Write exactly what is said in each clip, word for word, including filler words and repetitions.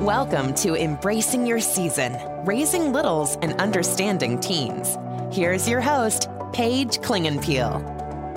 Welcome to Embracing Your Season, Raising Littles and Understanding Teens. Here's your host, Paige Klingenpeel.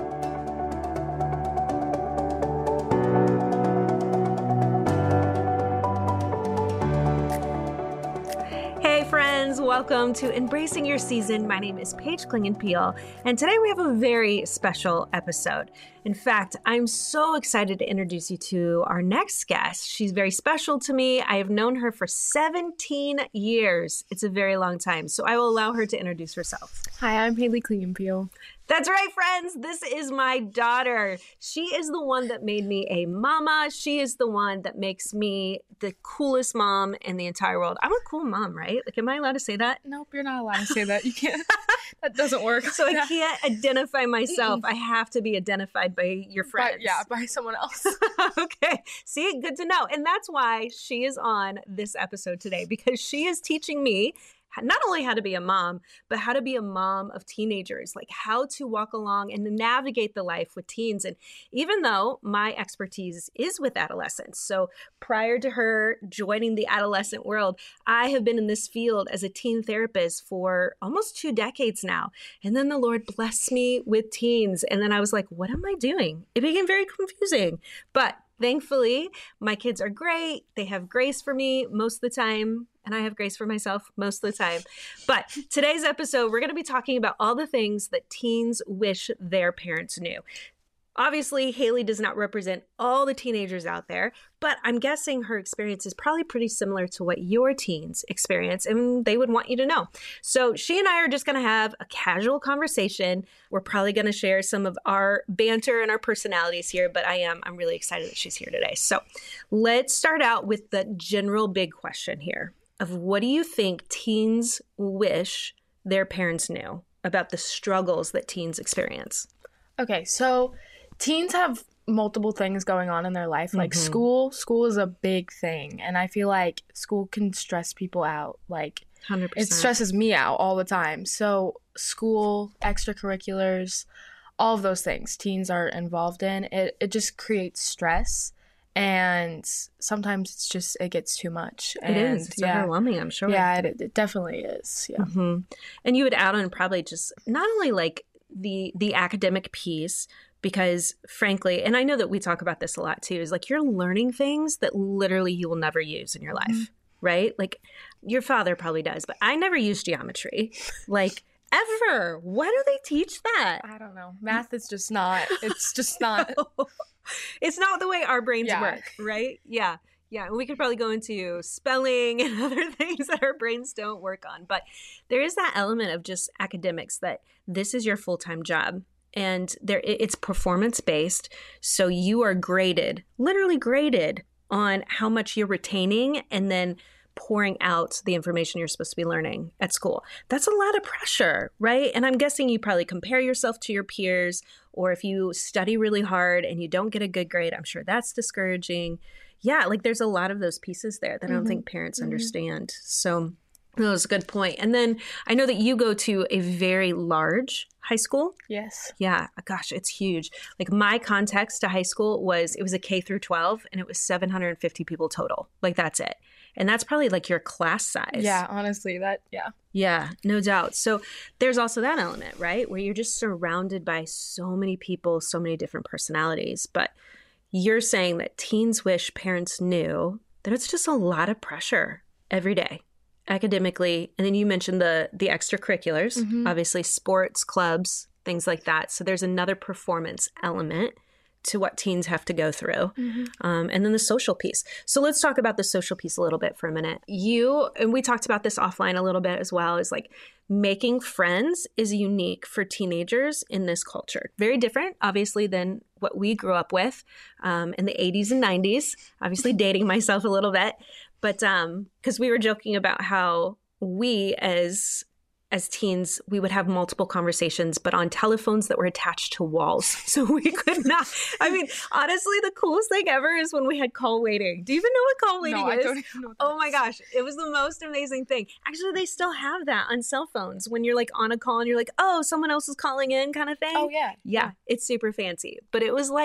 Welcome to Embracing Your Season. My name is Paige Klingenpeel, and today we have a very special episode. In fact, I'm so excited to introduce you to our next guest. She's very special to me. I have known her for seventeen years. It's a very long time, so I will allow her to introduce herself. Hi, I'm Haley Klingenpeel. That's right, friends. This is my daughter. She is the one that made me a mama. She is the one that makes me the coolest mom in the entire world. I'm a cool mom, right? Like, am I allowed to say that? Nope, you're not allowed to say that. You can't. That doesn't work. So I can't identify myself. I have to be identified by your friends. By, yeah, by someone else. Okay. See, good to know. And that's why she is on this episode today, because she is teaching me not only how to be a mom, but how to be a mom of teenagers, like how to walk along and navigate the life with teens. And even though my expertise is with adolescents, so prior to her joining the adolescent world, I have been in this field as a teen therapist for almost two decades now. And then the Lord blessed me with teens. And then I was like, what am I doing? It became very confusing. But thankfully, my kids are great. They have grace for me most of the time. And I have grace for myself most of the time. But today's episode, we're going to be talking about all the things that teens wish their parents knew. Obviously, Haley does not represent all the teenagers out there, but I'm guessing her experience is probably pretty similar to what your teens experience, and they would want you to know. So she and I are just going to have a casual conversation. We're probably going to share some of our banter and our personalities here, but I am I'm really excited that she's here today. So let's start out with the general big question here of what do you think teens wish their parents knew about the struggles that teens experience? Okay, so teens have multiple things going on in their life, like Mm-hmm. school. School is a big thing, and I feel like school can stress people out. Like, one hundred percent. it stresses me out all the time. So school, extracurriculars, all of those things teens are involved in, it, it just creates stress. And sometimes it's just, it gets too much. It and, is. It's yeah, overwhelming, I'm sure. Yeah, it, it definitely is. Yeah. Mm-hmm. And you would add on probably just not only like the the academic piece, because frankly, and I know that we talk about this a lot too, is like you're learning things that literally you will never use in your life, mm-hmm. right? Like your father probably does, but I never used geometry. Like, ever. Why do they teach that? I don't know. Math is just not, it's just not. It's not the way our brains yeah. work, right? Yeah. Yeah. And we could probably go into spelling and other things that our brains don't work on. But there is that element of just academics that this is your full-time job. And there it's performance-based. So you are graded, literally graded on how much you're retaining and then pouring out the information you're supposed to be learning at school. That's a lot of pressure, right? And I'm guessing you probably compare yourself to your peers, or if you study really hard and you don't get a good grade, I'm sure that's discouraging. Yeah, like there's a lot of those pieces there that mm-hmm. I don't think parents mm-hmm. understand. So that was a good point. And then I know that you go to a very large high school. Yes. Yeah. Gosh, it's huge. Like my context to high school was, it was a K through twelve and it was seven hundred fifty people total. Like that's it. And that's probably like your class size. Yeah, honestly, that, yeah. Yeah, no doubt. So there's also that element, right? Where you're just surrounded by so many people, so many different personalities. But you're saying that teens wish parents knew that it's just a lot of pressure every day, academically. And then you mentioned the the extracurriculars, mm-hmm. obviously sports, clubs, things like that. So there's another performance element to what teens have to go through. Mm-hmm. Um, and then the social piece. So let's talk about the social piece a little bit for a minute. You, and we talked about this offline a little bit as well, is like making friends is unique for teenagers in this culture. Very different, obviously, than what we grew up with um, in the eighties and nineties, obviously dating myself a little bit. But um, because we were joking about how we as as teens, we would have multiple conversations, but on telephones that were attached to walls. So we could not, I mean, honestly, the coolest thing ever is when we had call waiting. Do you even know what call waiting no, is? I don't even know what that Oh my is. gosh. It was the most amazing thing. Actually, they still have that on cell phones when you're like on a call and you're like, oh, someone else is calling in kind of thing. Oh, yeah. Yeah, it's super fancy. But it was like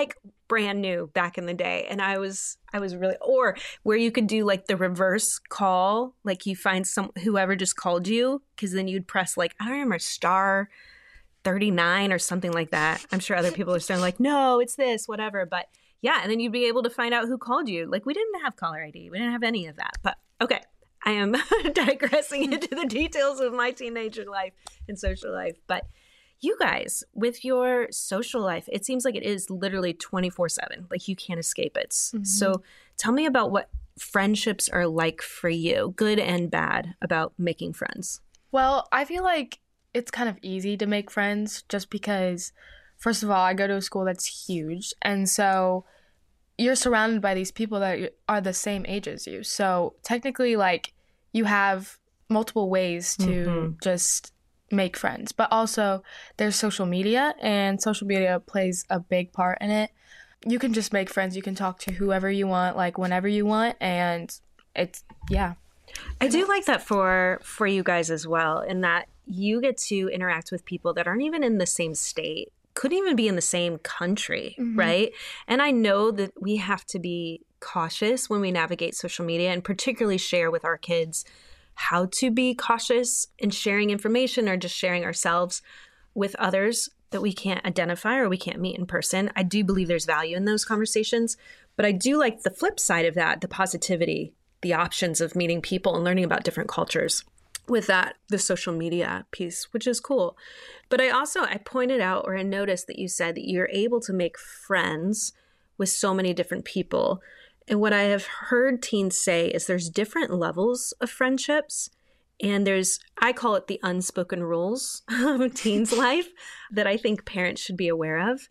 brand new back in the day. And I was, I was really, or where you could do like the reverse call, like you find some, whoever just called you, because then you'd press like, I don't remember, star thirty-nine or something like that. I'm sure other people are saying like, no, it's this, whatever. But yeah, and then you'd be able to find out who called you. Like we didn't have caller I D. We didn't have any of that. But okay, I am digressing into the details of my teenager life and social life. But you guys, with your social life, it seems like it is literally twenty-four seven. Like you can't escape it. Mm-hmm. So tell me about what friendships are like for you, good and bad, about making friends. Well, I feel like it's kind of easy to make friends just because, first of all, I go to a school that's huge. And so you're surrounded by these people that are the same age as you. So technically, like, you have multiple ways to mm-hmm. just make friends. But also, there's social media, and social media plays a big part in it. You can just make friends. You can talk to whoever you want, like, whenever you want. And it's, yeah. I do like that for for you guys as well, in that you get to interact with people that aren't even in the same state, couldn't even be in the same country, mm-hmm. right? And I know that we have to be cautious when we navigate social media, and particularly share with our kids how to be cautious in sharing information or just sharing ourselves with others that we can't identify or we can't meet in person. I do believe there's value in those conversations, but I do like the flip side of that, the positivity, the options of meeting people and learning about different cultures with that, the social media piece, which is cool. But I also, I pointed out, or I noticed that you said that you're able to make friends with so many different people. And what I have heard teens say is there's different levels of friendships. And there's, I call it the unspoken rules of teens' life that I think parents should be aware of,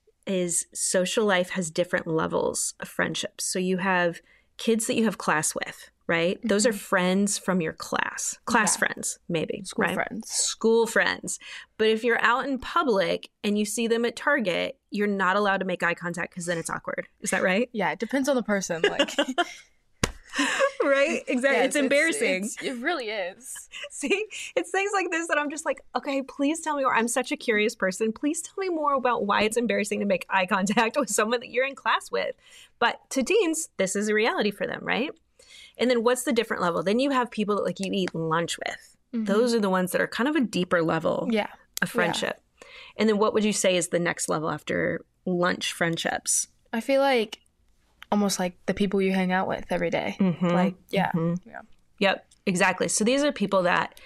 is social life has different levels of friendships. So you have kids that you have class with, right? Mm-hmm. Those are friends from your class, class yeah. friends, maybe. School right? friends. School friends. But if you're out in public and you see them at Target, you're not allowed to make eye contact because then it's awkward. Is that right? Yeah, it depends on the person. Like, right? Exactly. Yes, it's embarrassing. It's, it's, it really is. See, it's things like this that I'm just like, okay, please tell me more. I'm such a curious person. Please tell me more about why it's embarrassing to make eye contact with someone that you're in class with. But to teens, this is a reality for them, right? And then what's the different level? Then you have people that like you eat lunch with. Mm-hmm. Those are the ones that are kind of a deeper level yeah. of friendship. Yeah. And then what would you say is the next level after lunch friendships? I feel like almost like the people you hang out with every day. Mm-hmm. Like, yeah. Mm-hmm. yeah. Yep, exactly. So these are people that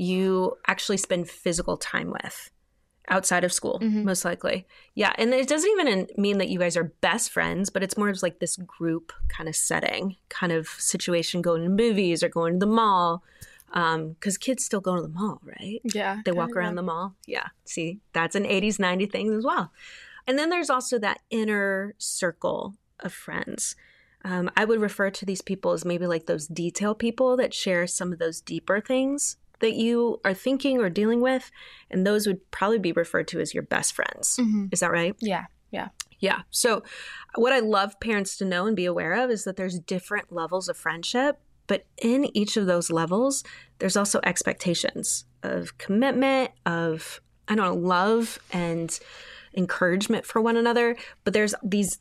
you actually spend physical time with outside of school, mm-hmm. most likely. Yeah, and it doesn't even mean that you guys are best friends, but it's more of like this group kind of setting, kind of situation, going to movies or going to the mall. Because um, kids still go to the mall, right? Yeah. They walk around yeah. the mall. Yeah. See, that's an eighties, nineties thing as well. And then there's also that inner circle of friends. Um, I would refer to these people as maybe like those detail people that share some of those deeper things that you are thinking or dealing with. And those would probably be referred to as your best friends. Mm-hmm. Is that right? Yeah. Yeah. Yeah. So what I love parents to know and be aware of is that there's different levels of friendship. But in each of those levels, there's also expectations of commitment, of, I don't know, love and encouragement for one another. But there's these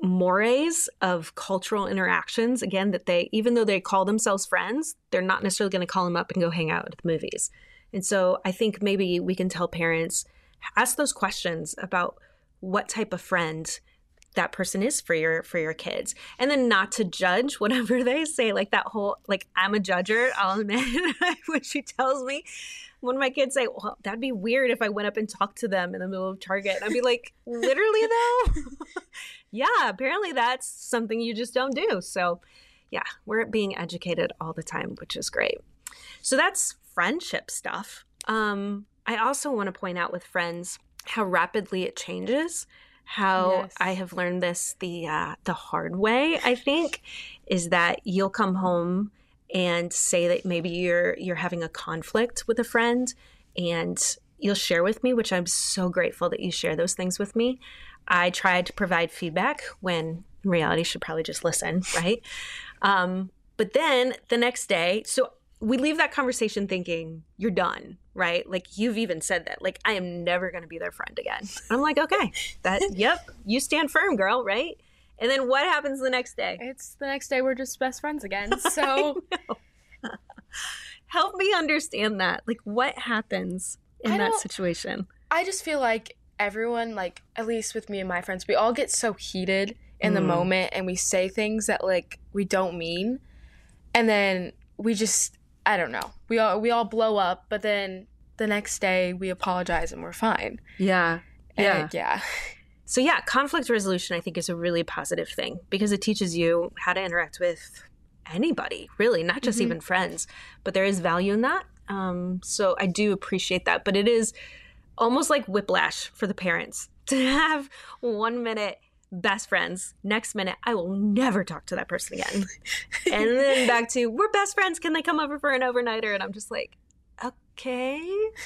mores of cultural interactions, again, that they, even though they call themselves friends, they're not necessarily going to call them up and go hang out at the movies. And so I think maybe we can tell parents, ask those questions about what type of friend that person is for your for your kids, and then not to judge whatever they say. Like that whole, like, I'm a judger, I'll admit. When she tells me, one of my kids say, well, that'd be weird if I went up and talked to them in the middle of Target. And I'd be like, literally though? Yeah, apparently that's something you just don't do. So yeah, we're being educated all the time, which is great. So that's friendship stuff. Um, I also want to point out with friends how rapidly it changes. How yes. I have learned this the uh, the hard way, I think, is that you'll come home and say that maybe you're you're having a conflict with a friend, and you'll share with me, which I'm so grateful that you share those things with me. I tried to provide feedback when in reality should probably just listen, right? Um, but then the next day, so we leave that conversation thinking you're done. right? Like you've even said that, like, I am never going to be their friend again. And I'm like, okay, that, yep, you stand firm, girl, right? And then what happens the next day? It's the next day we're just best friends again. So help me understand that. Like what happens in I that don't- situation? I just feel like everyone, like, at least with me and my friends, we all get so heated in the Mm. moment and we say things that, like, we don't mean. And then we just, I don't know. We all we all blow up, but then the next day we apologize and we're fine. Yeah. And, yeah. So yeah, conflict resolution I think is a really positive thing because it teaches you how to interact with anybody, really, not just Mhm. even friends. But there is value in that. Um, so I do appreciate that. But it is almost like whiplash for the parents to have one minute best friends, next minute I will never talk to that person again. And then back to we're best friends, can they come over for an overnighter? And I'm just like, okay.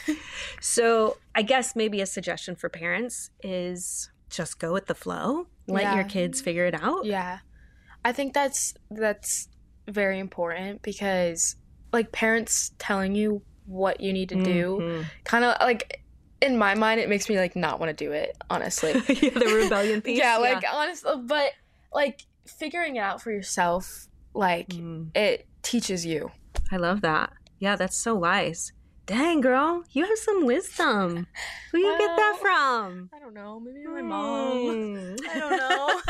So I guess maybe a suggestion for parents is just go with the flow. Let Yeah. your kids figure it out. Yeah. I think that's that's very important because, like, parents telling you what you need to do Mhm. kind of, like, in my mind, it makes me, like, not want to do it, honestly. Yeah, the rebellion piece. Yeah, like, honestly, but, like, figuring it out for yourself, like, Mm. it teaches you. I love that. Yeah, that's so wise. Dang, girl, you have some wisdom. Who you get that from? I don't know, maybe Mm. I don't know.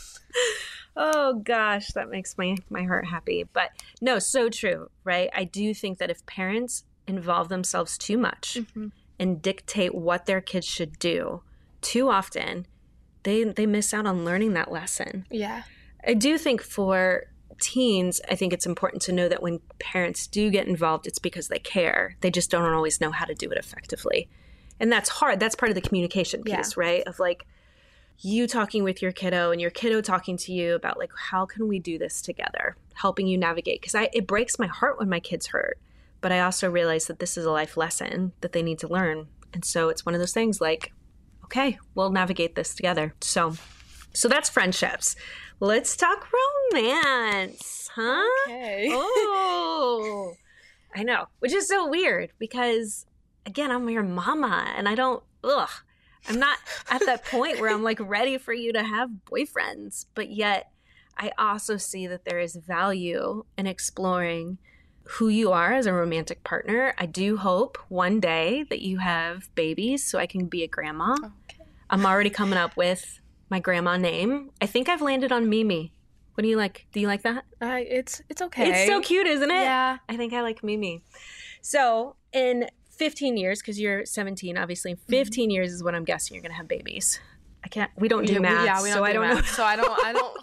Oh gosh, that makes my my heart happy. But no, so true, right? I do think that if parents involve themselves too much Mhm. and dictate what their kids should do too often, they they miss out on learning that lesson. Yeah. I do think for teens, I think it's important to know that when parents do get involved, it's because they care. They just don't always know how to do it effectively. And that's hard. That's part of the communication piece, Yeah. right? Of like you talking with your kiddo and your kiddo talking to you about like, how can we do this together? Helping you navigate. Because I it breaks my heart when my kids hurt. But I also realize that this is a life lesson that they need to learn. And so it's one of those things like, okay, we'll navigate this together. So so that's friendships. Let's talk romance, huh? Okay. Oh, I know, which is so weird because, again, I'm your mama and I don't, ugh, I'm not at that point where I'm like ready for you to have boyfriends. But yet I also see that there is value in exploring who you are as a romantic partner. I do hope one day that you have babies so I can be a grandma. Okay. I'm already coming up with my grandma name. I think I've landed on Mimi. What do you like? Do you like that? Uh, it's it's okay. It's so cute, isn't it? Yeah. I think I like Mimi. So in fifteen years, because you're seventeen, obviously, in fifteen years is when I'm guessing you're going to have babies. I can't, we don't do Yeah, we- math, yeah, we don't so do I don't math, know. so I don't- I don't-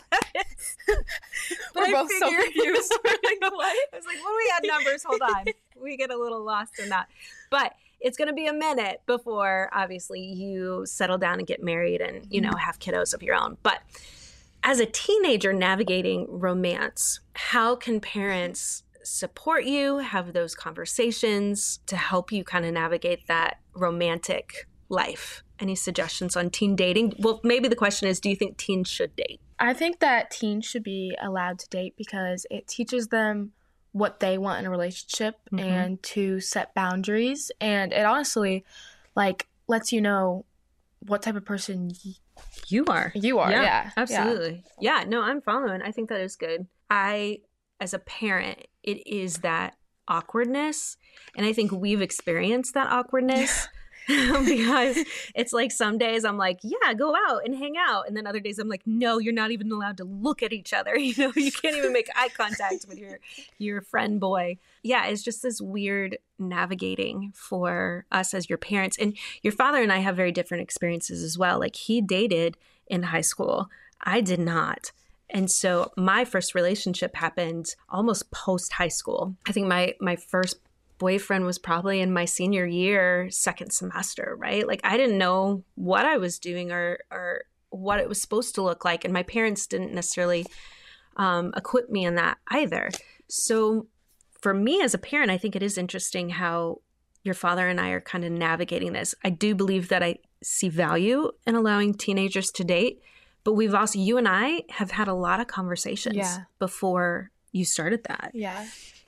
But We're I both so figured- confused. We're like, what? I was like, when we add numbers, hold on. We get a little lost in that. But it's going to be a minute before, obviously, you settle down and get married and, you know, have kiddos of your own. But as a teenager navigating romance, how can parents support you, have those conversations to help you kind of navigate that romantic life? Any suggestions on teen dating? Well, maybe the question is, do you think teens should date? I think that teens should be allowed to date because it teaches them what they want in a relationship Mhm. and to set boundaries. And it honestly, like, lets you know what type of person y- You are. you are. Yeah, yeah. absolutely. Yeah. no, I'm following. I think that is good. I, as a parent, it is that awkwardness. And I think we've experienced that awkwardness because it's like some days I'm like, yeah, go out and hang out. And then other days I'm like, no, you're not even allowed to look at each other. You know, you can't even make eye contact with your, your friend boy. Yeah, it's just this weird navigating for us as your parents. And your father and I have very different experiences as well. Like he dated in high school. I did not. And so my first relationship happened almost post high school. I think my my first boyfriend was probably in my senior year, second semester, right? Like I didn't know what I was doing or or what it was supposed to look like. And my parents didn't necessarily um, equip me in that either. So for me as a parent, I think it is interesting how your father and I are kind of navigating this. I do believe that I see value in allowing teenagers to date, but we've also, you and I have had a lot of conversations Yeah. before you started that. Yeah.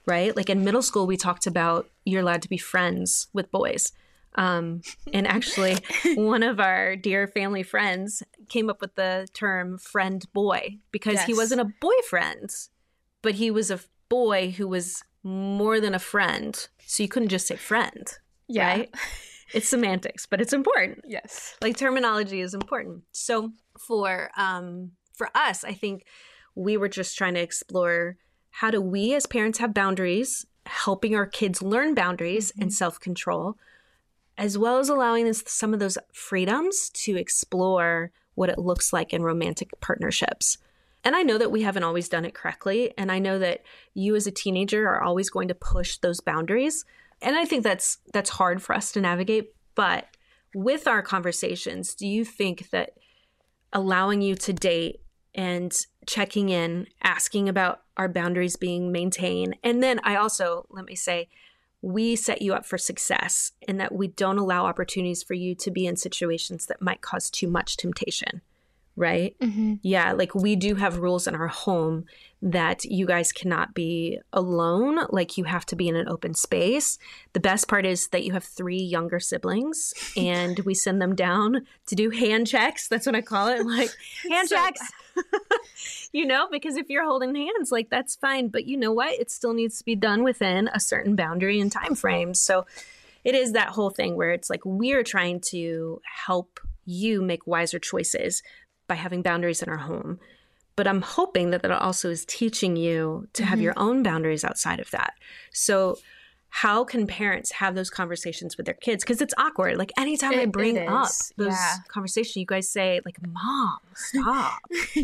right? Like in middle school, we talked about you're allowed to be friends with boys. Um, and actually, one of our dear family friends came up with the term friend boy because yes. he wasn't a boyfriend, but he was a boy who was more than a friend. So you couldn't just say friend, yeah. right? It's semantics, but it's important. Yes. Like terminology is important. So for um, for us, I think we were just trying to explore how do we as parents have boundaries, helping our kids learn boundaries mm-hmm. and self-control, as well as allowing us some of those freedoms to explore what it looks like in romantic partnerships. And I know that we haven't always done it correctly. And I know that you as a teenager are always going to push those boundaries. And I think that's that's hard for us to navigate. But with our conversations, do you think that allowing you to date and checking in, asking about our boundaries being maintained, and then I also, let me say, we set you up for success in that we don't allow opportunities for you to be in situations that might cause too much temptation, right? Mm-hmm. Yeah, like we do have rules in our home that you guys cannot be alone. Like you have to be in an open space. The best part is that you have three younger siblings and we send them down to do hand checks. That's what I call it. Like hand so- checks. You know, because if you're holding hands, like that's fine. But you know what? It still needs to be done within a certain boundary and time frame. So it is that whole thing where it's like we're trying to help you make wiser choices by having boundaries in our home. But I'm hoping that that also is teaching you to have mm-hmm. your own boundaries outside of that. So how can parents have those conversations with their kids? Because it's awkward. Like anytime it, I bring up those yeah. conversations, you guys say like, Mom, stop.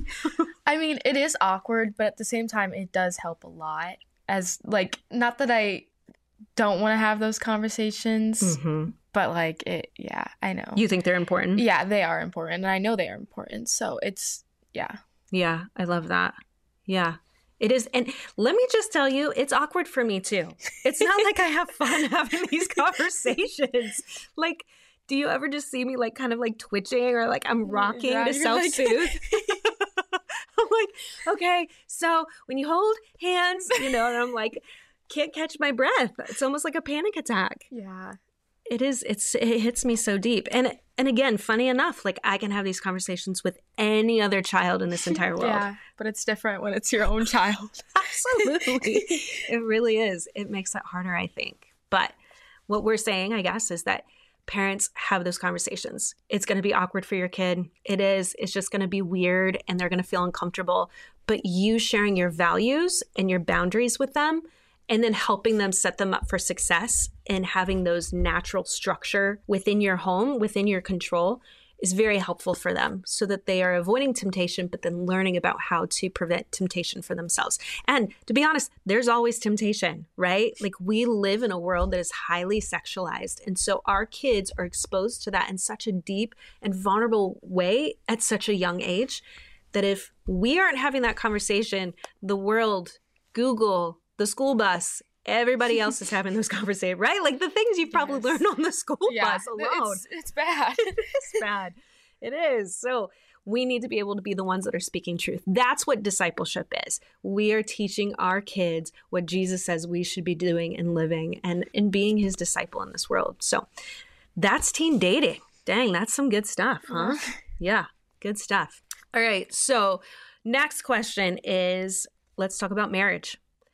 I mean, it is awkward, but at the same time, it does help a lot. As like, not that I don't want to have those conversations, mm-hmm. but like it, yeah, I know. You think they're important? Yeah, they are important. And I know they are important. So it's, yeah. Yeah, I love that. Yeah. It is. And let me just tell you, it's awkward for me too. It's not like I have fun having these conversations. Like, do you ever just see me like kind of like twitching or like I'm rocking yeah, to self-soothe? Like... I'm like, okay, so when you hold hands, you know, and I'm like, can't catch my breath. It's almost like a panic attack. Yeah. It is. It's. It hits me so deep. And and again, funny enough, like I can have these conversations with any other child in this entire world. Yeah, but it's different when it's your own child. Absolutely. It really is. It makes it harder, I think. But what we're saying, I guess, is that parents have those conversations. It's going to be awkward for your kid. It is. It's just going to be weird and they're going to feel uncomfortable. But you sharing your values and your boundaries with them and then helping them set them up for success and having those natural structure within your home, within your control, is very helpful for them so that they are avoiding temptation, but then learning about how to prevent temptation for themselves. And to be honest, there's always temptation, right? Like we live in a world that is highly sexualized. And so our kids are exposed to that in such a deep and vulnerable way at such a young age that if we aren't having that conversation, the world, Google, the school bus, everybody else is having those conversations, right? Like the things you've probably yes. learned on the school yeah, bus alone. It's, it's bad. It's bad. It is. So we need to be able to be the ones that are speaking truth. That's what discipleship is. We are teaching our kids what Jesus says we should be doing and living and, and being his disciple in this world. So that's teen dating. Dang, that's some good stuff, huh? Yeah, good stuff. All right. So next question is, let's talk about marriage.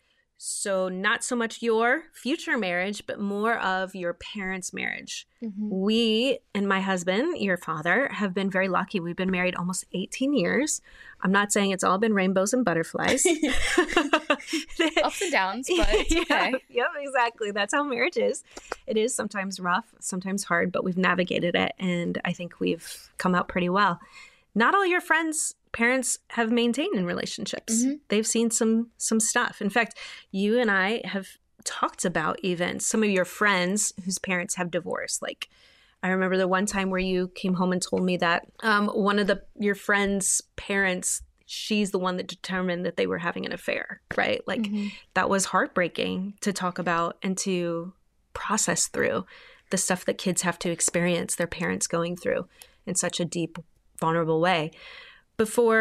So not so much your future marriage, but more of your parents' marriage. Mm-hmm. We and my husband, your father, have been very lucky. We've been married almost eighteen years. I'm not saying it's all been rainbows and butterflies. Ups and downs, but it's okay. Yeah, yep, exactly. That's how marriage is. It is sometimes rough, sometimes hard, but we've navigated it, and I think we've come out pretty well. Not all your friends' parents have maintained in relationships. Mm-hmm. They've seen some some stuff. In fact, you and I have talked about even some of your friends whose parents have divorced. Like, I remember the one time where you came home and told me that um, one of the your friend's parents, she's the one that determined that they were having an affair, right? Like, mm-hmm. that was heartbreaking to talk about and to process through the stuff that kids have to experience their parents going through in such a deep, vulnerable way. But for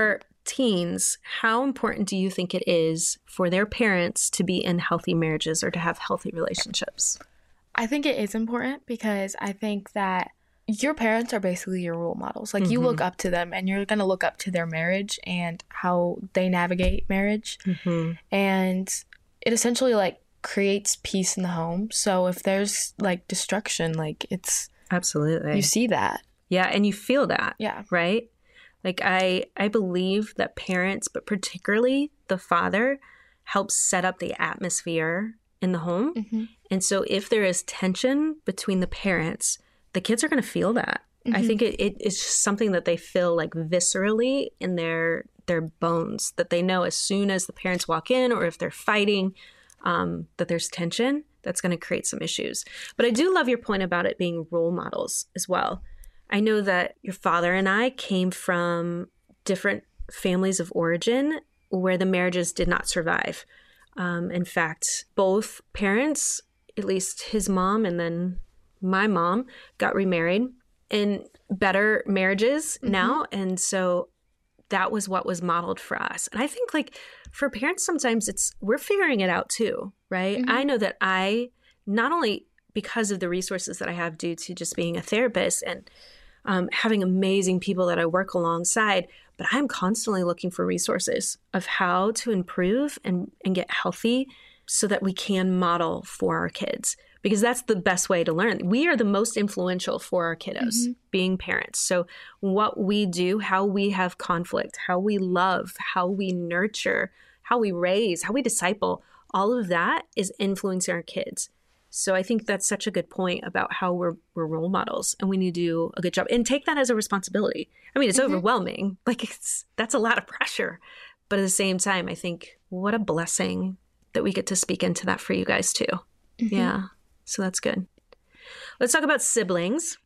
teens, how important do you think it is for their parents to be in healthy marriages or to have healthy relationships? I think it is important because I think that your parents are basically your role models. Like, mm-hmm. you look up to them and you're going to look up to their marriage and how they navigate marriage. Mm-hmm. And it essentially, like, creates peace in the home. So if there's, like, destruction, like, it's... Absolutely. You see that. Yeah, and you feel that. Yeah. Right? Like, I, I believe that parents, but particularly the father, helps set up the atmosphere in the home. Mm-hmm. And so if there is tension between the parents, the kids are going to feel that. Mm-hmm. I think it, it it's just something that they feel like viscerally in their their bones, that they know as soon as the parents walk in or if they're fighting, um, that there's tension, that's going to create some issues. But I do love your point about it being role models as well. I know that your father and I came from different families of origin where the marriages did not survive. Um, in fact, both parents, at least his mom and then my mom, got remarried in better marriages mm-hmm. now. And so that was what was modeled for us. And I think, like, for parents, sometimes it's, we're figuring it out too, right? Mm-hmm. I know that I, not only because of the resources that I have due to just being a therapist and um, having amazing people that I work alongside, but I'm constantly looking for resources of how to improve and, and get healthy so that we can model for our kids, because that's the best way to learn. We are the most influential for our kiddos, mm-hmm. being parents. So what we do, how we have conflict, how we love, how we nurture, how we raise, how we disciple, all of that is influencing our kids. So I think that's such a good point about how we're we're role models, and we need to do a good job and take that as a responsibility. I mean, it's mm-hmm. overwhelming. Like, it's that's a lot of pressure. But at the same time, I think what a blessing that we get to speak into that for you guys too. Mm-hmm. Yeah. So that's good. Let's talk about siblings.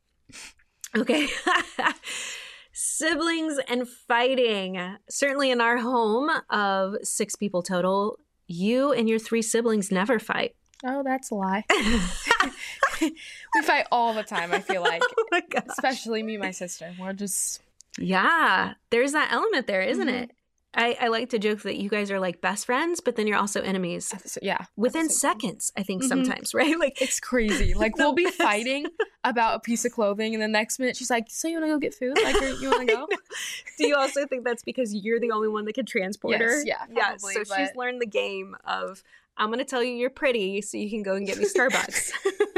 Okay. Siblings and fighting. Certainly in our home of six people total, you and your three siblings never fight. Oh, that's a lie. We fight all the time, I feel like. Oh my gosh. Especially me and my sister. We're just... Yeah. There's that element there, isn't mm-hmm. it? I, I like to joke that you guys are like best friends, but then you're also enemies. Yeah. Within seconds, I think, mm-hmm. sometimes, right? Like, it's crazy. Like, we'll be fighting about a piece of clothing, and the next minute she's like, so you want to go get food? Like, you want to go? Do you also think that's because you're the only one that can transport her? Yes, yeah, probably. Yeah, so but... she's learned the game of, I'm going to tell you you're pretty so you can go and get me Starbucks.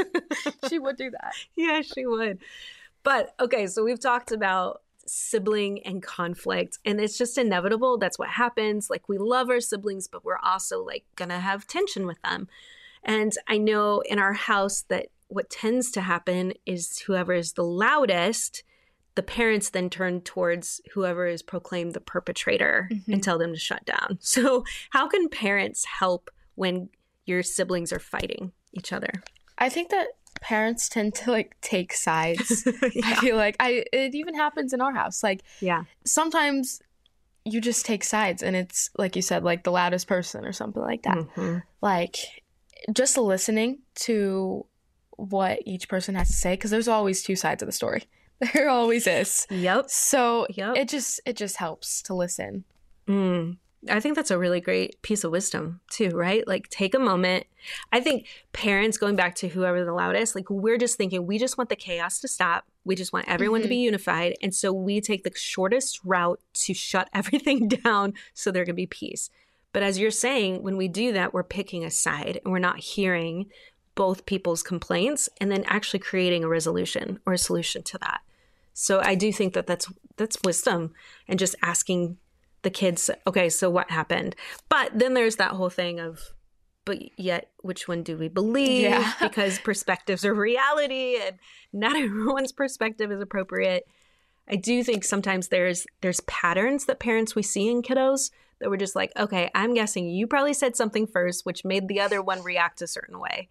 She would do that. Yeah, she would. But, okay, so we've talked about sibling and conflict, and it's just inevitable. That's what happens. Like, we love our siblings, but we're also like gonna have tension with them. And I know in our house that what tends to happen is whoever is the loudest, the parents then turn towards whoever is proclaimed the perpetrator mm-hmm. and tell them to shut down. So how can parents help when your siblings are fighting each other? I think that parents tend to, like, take sides. Yeah. I feel like I it even happens in our house. Like, yeah, sometimes you just take sides, and it's like you said, like the loudest person or something like that. Mm-hmm. Like, just listening to what each person has to say, because there's always two sides of the story. There always is. Yep. So yep. it just it just helps to listen. Mm. I think that's a really great piece of wisdom too, right? Like, take a moment. I think parents, going back to whoever the loudest, like, we're just thinking, we just want the chaos to stop. We just want everyone mm-hmm. to be unified. And so we take the shortest route to shut everything down so there can be peace. But as you're saying, when we do that, we're picking a side and we're not hearing both people's complaints and then actually creating a resolution or a solution to that. So I do think that that's, that's wisdom, and just asking the kids, okay, so what happened? But then there's that whole thing of, but yet, which one do we believe? Yeah. Because perspectives are reality, and not everyone's perspective is appropriate. I do think sometimes there's there's patterns that parents we see in kiddos that we're just like, okay, I'm guessing you probably said something first, which made the other one react a certain way.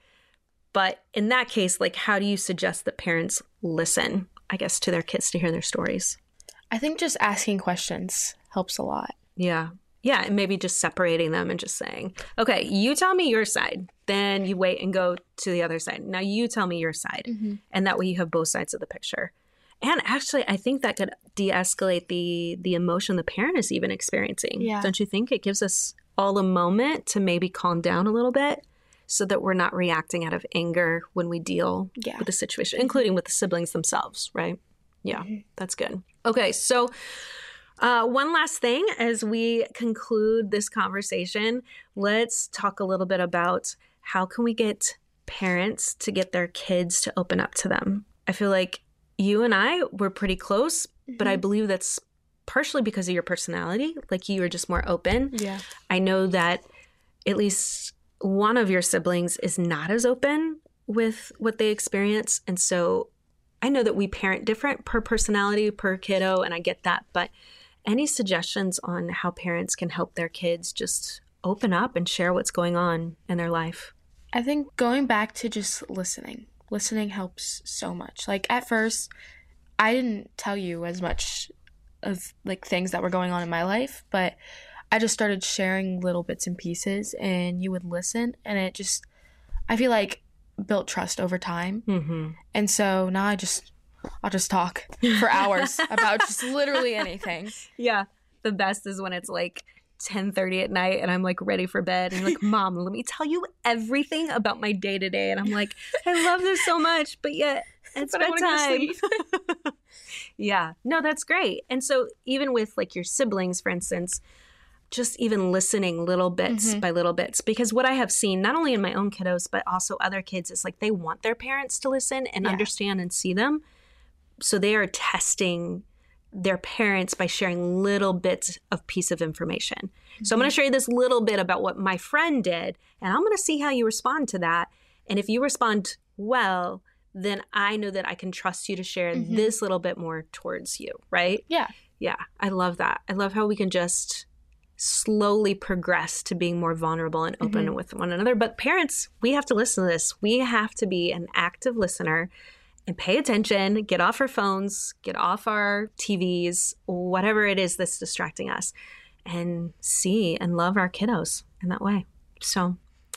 But in that case, like, how do you suggest that parents listen, I guess, to their kids to hear their stories? I think just asking questions helps a lot. Yeah. Yeah. And maybe just separating them and just saying, okay, you tell me your side. Then you wait and go to the other side. Now you tell me your side. Mm-hmm. And that way you have both sides of the picture. And actually, I think that could de-escalate the the emotion the parent is even experiencing. Yeah. Don't you think? It gives us all a moment to maybe calm down a little bit so that we're not reacting out of anger when we deal Yeah. with the situation, including with the siblings themselves, right? Yeah, Mhm. that's good. Okay, so uh, one last thing as we conclude this conversation, let's talk a little bit about how can we get parents to get their kids to open up to them. I feel like you and I were pretty close, but I Mhm. believe that's partially because of your personality. Like you were just more open. Yeah. I know that at least one of your siblings is not as open with what they experience. And so I know that we parent different per personality, per kiddo, and I get that. But any suggestions on how parents can help their kids just open up and share what's going on in their life? I think going back to just listening. Listening helps so much. Like at first, I didn't tell you as much of like things that were going on in my life, but I just started sharing little bits and pieces and you would listen, and it just, I feel like built trust over time. Mm-hmm. And so now I just, I'll just talk for hours about just literally anything. Yeah. The best is when it's like ten thirty at night and I'm like ready for bed and you're like, Mom, let me tell you everything about my day to day. And I'm like, I love this so much, but yet it's But I wanna go to bedtime. Yeah. No, that's great. And so even with like your siblings, for instance, just even listening little bits Mhm. by little bits, because what I have seen, not only in my own kiddos, but also other kids, is like they want their parents to listen and Yeah. understand and see them. So they are testing their parents by sharing little bits of piece of information. Mm-hmm. So I'm going to share you this little bit about what my friend did, and I'm going to see how you respond to that. And if you respond well, then I know that I can trust you to share Mhm. this little bit more towards you, right? Yeah. Yeah, I love that. I love how we can just slowly progress to being more vulnerable and open Mhm. with one another. But parents, we have to listen to this. We have to be an active listener and pay attention, get off our phones, get off our T Vs, whatever it is that's distracting us, and see and love our kiddos in that way. So,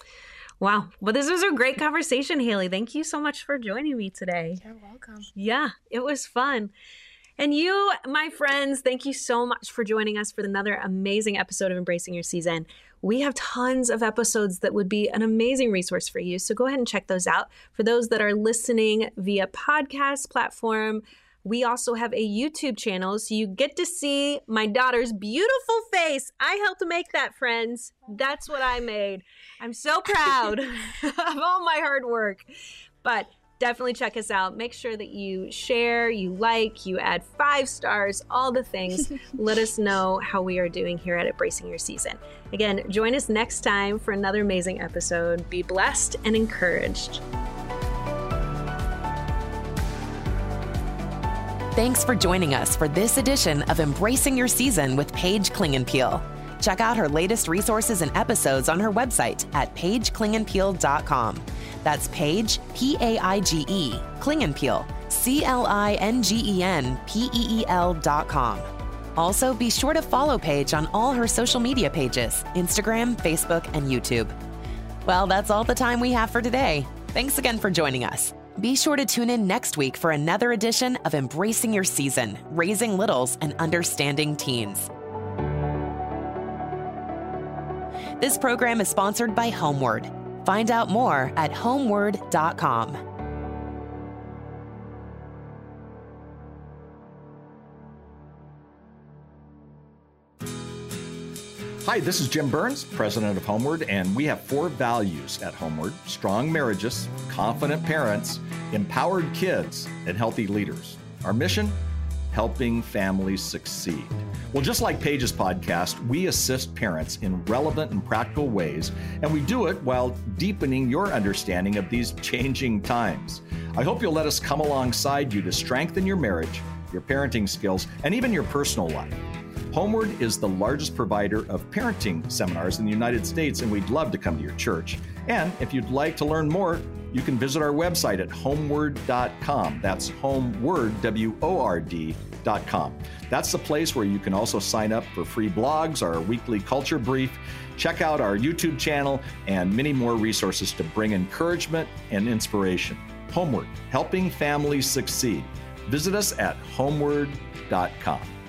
wow. Well, this was a great conversation, Haley. Thank you so much for joining me today. You're welcome. Yeah, it was fun. And you, my friends, thank you so much for joining us for another amazing episode of Embracing Your Season. We have tons of episodes that would be an amazing resource for you. So go ahead and check those out. For those that are listening via podcast platform, we also have a YouTube channel. So you get to see my daughter's beautiful face. I helped make that, friends. That's what I made. I'm so proud of all my hard work. But definitely check us out. Make sure that you share, you like, you add five stars, all the things. Let us know how we are doing here at Embracing Your Season. Again, join us next time for another amazing episode. Be blessed and encouraged. Thanks for joining us for this edition of Embracing Your Season with Paige Klingenpeel. Check out her latest resources and episodes on her website at paige klingenpeel dot com. That's Paige, P A I G E, Klingenpeel, C L I N G E N P E E L dot com. Also, be sure to follow Paige on all her social media pages, Instagram, Facebook, and YouTube. Well, that's all the time we have for today. Thanks again for joining us. Be sure to tune in next week for another edition of Embracing Your Season, Raising Littles and Understanding Teens. This program is sponsored by Homeward. Find out more at homeward dot com. Hi, this is Jim Burns, president of Homeward, and we have four values at Homeward: strong marriages, confident parents, empowered kids, and healthy leaders. Our mission? Helping families succeed. Well, just like Paige's podcast, we assist parents in relevant and practical ways, and we do it while deepening your understanding of these changing times. I hope you'll let us come alongside you to strengthen your marriage, your parenting skills, and even your personal life. Homeward is the largest provider of parenting seminars in the United States, and we'd love to come to your church. And if you'd like to learn more, you can visit our website at homeward dot com. That's homeword, W O R D dot com. That's the place where you can also sign up for free blogs, our weekly culture brief, check out our YouTube channel, and many more resources to bring encouragement and inspiration. Homeward, helping families succeed. Visit us at homeward dot com.